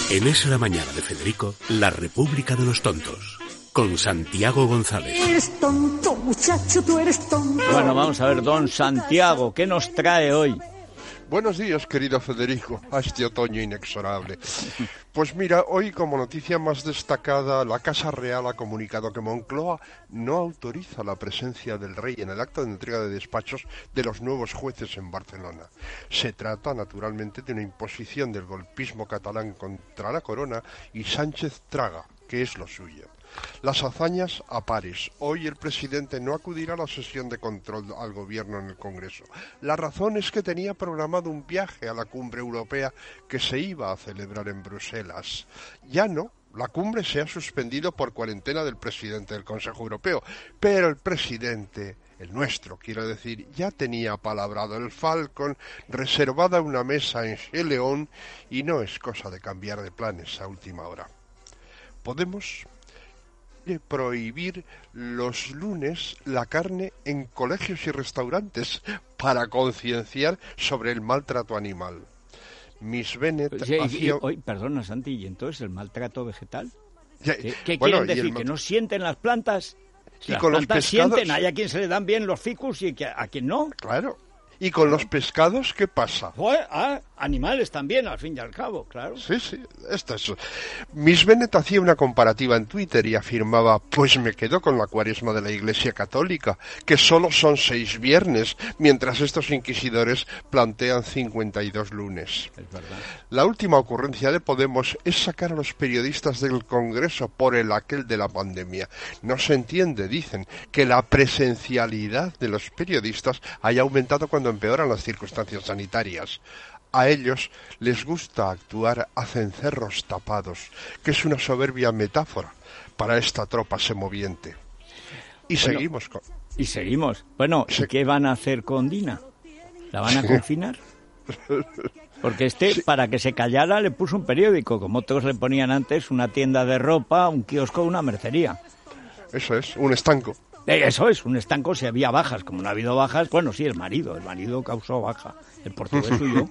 En Es la Mañana de Federico, la República de los Tontos, con Santiago González. Eres tonto, muchacho, tú eres tonto. Bueno, vamos a ver, don Santiago, ¿qué nos trae hoy? Buenos días, querido Federico, a este otoño inexorable. Pues mira, hoy como noticia más destacada, la Casa Real ha comunicado que Moncloa no autoriza la presencia del rey en el acto de entrega de despachos de los nuevos jueces en Barcelona. Se trata, naturalmente, de una imposición del golpismo catalán contra la corona y Sánchez traga, que es lo suyo. Las hazañas a pares. Hoy el presidente no acudirá a la sesión de control al gobierno en el Congreso. La razón es que tenía programado un viaje a la cumbre europea que se iba a celebrar en Bruselas. Ya no. La cumbre se ha suspendido por cuarentena del presidente del Consejo Europeo, pero el presidente, el nuestro, quiero decir, ya tenía apalabrado el Falcon, reservada una mesa en Geleón, y no es cosa de cambiar de planes a última hora. Podemos prohibir los lunes la carne en colegios y restaurantes para concienciar sobre el maltrato animal. Miss Bennett perdona, Santi, ¿y entonces el maltrato vegetal? ¿Qué bueno, quieren decir? ¿Que no sienten las plantas? Y Las con los plantas pescados sienten, hay a quien se le dan bien los ficus y a quien no. Claro. ¿Y con los pescados qué pasa? Animales también, al fin y al cabo, claro. Sí, esto es. Miss Bennett hacía una comparativa en Twitter y afirmaba: pues me quedo con la cuaresma de la Iglesia Católica, que solo son 6 viernes, mientras estos inquisidores plantean 52 lunes. Es verdad. La última ocurrencia de Podemos es sacar a los periodistas del Congreso por el aquel de la pandemia. No se entiende, dicen, que la presencialidad de los periodistas haya aumentado cuando empeoran las circunstancias sanitarias. A ellos les gusta actuar a cencerros tapados, que es una soberbia metáfora para esta tropa semoviente. Y seguimos. Bueno, ¿y qué van a hacer con Dina? ¿La van a confinar? Porque para que se callara, le puso un periódico, como otros le ponían antes, una tienda de ropa, un kiosco, una mercería. Eso es, un estanco. Eso es, un estanco si había bajas. Como no ha habido bajas, bueno, sí, el marido causó baja. El portugués huyó.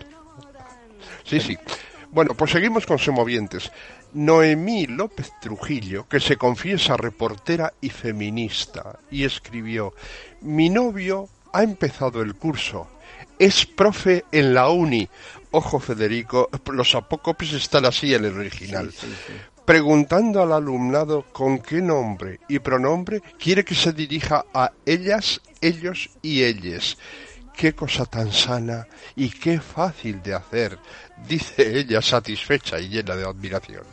Sí. Bueno, pues seguimos con semovientes. Noemí López Trujillo, que se confiesa reportera y feminista, y escribió: mi novio ha empezado el curso, es profe en la uni. Ojo, Federico, los apócopes están así en el original. Sí. Preguntando al alumnado con qué nombre y pronombre quiere que se dirija a ellas, ellos y ellas. Qué cosa tan sana y qué fácil de hacer, dice ella satisfecha y llena de admiración.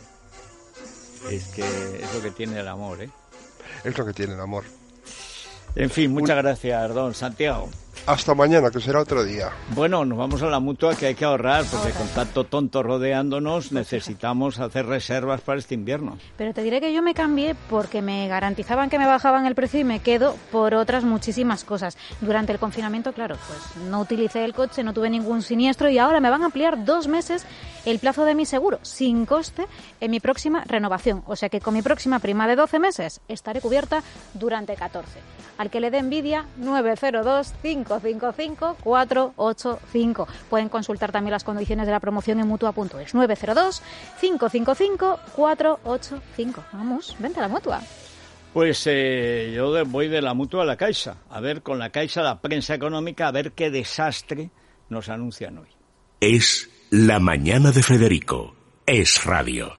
Es que es lo que tiene el amor, ¿eh? Es lo que tiene el amor. En fin, muchas gracias, don Santiago. Hasta mañana, que será otro día. Bueno, nos vamos a la Mutua, que hay que ahorrar, porque con tanto tonto rodeándonos necesitamos hacer reservas para este invierno. Pero te diré que yo me cambié porque me garantizaban que me bajaban el precio y me quedo por otras muchísimas cosas. Durante el confinamiento, claro, pues no utilicé el coche, no tuve ningún siniestro y ahora me van a ampliar 2 meses el plazo de mi seguro, sin coste, en mi próxima renovación. O sea que con mi próxima prima de 12 meses estaré cubierta durante 14. Al que le dé envidia, 902-555-485. Pueden consultar también las condiciones de la promoción en Mutua.es. 902-555-485. Vamos, vente a la Mutua. Pues yo voy de la Mutua a la Caixa. A ver, con la Caixa, la prensa económica, a ver qué desastre nos anuncian hoy. Es la Mañana de Federico. Es Radio.